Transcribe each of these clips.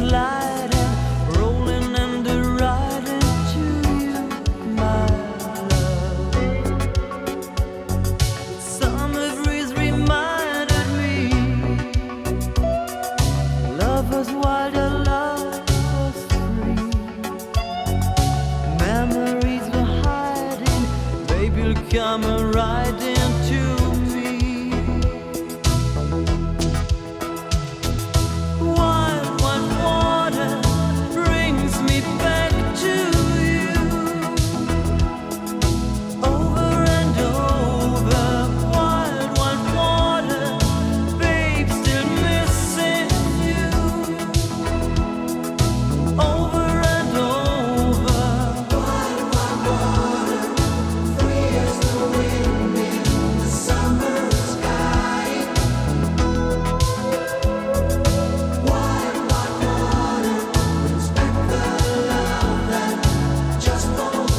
sliding, rolling and riding to you, my love. Summer breeze reminded me, love was wild, your love was free. Memories were hiding, baby, you'll come riding to me. Wild white water brings me back to you, over and over. Wild white water, babe, still missing you, over and over. Wild white water, free as the wind in the summer sky. Wild white water brings back the love that just won't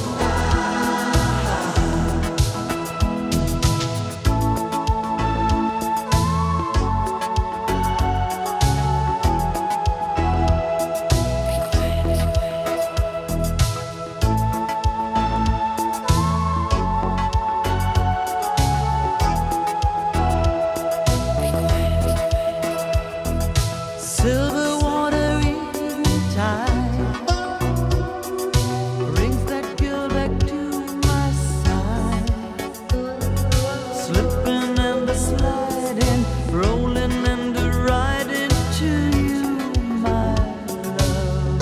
Silver water evening tide brings that girl back to my side. Slipping and sliding, rolling and riding to you, my love.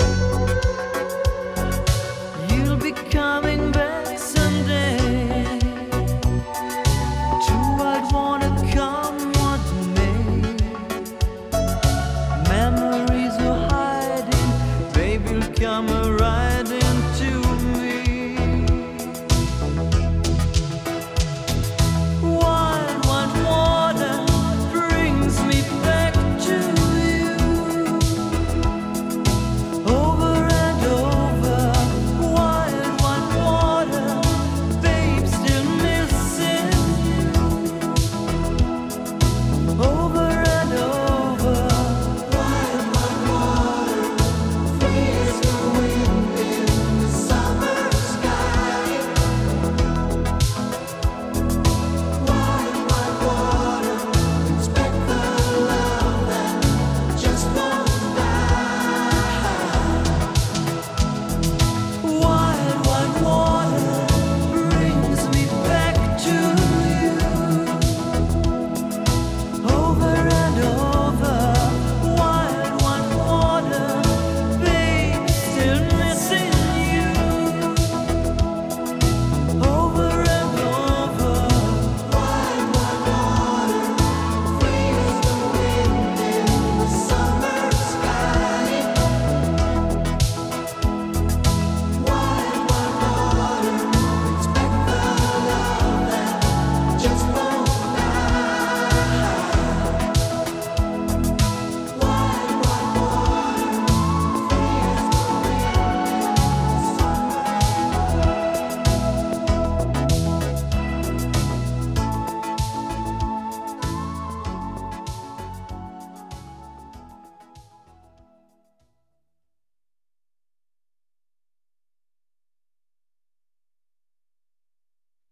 You'll be coming back someday. Too I'd wanna come what may. Memories are hiding, baby, you'll come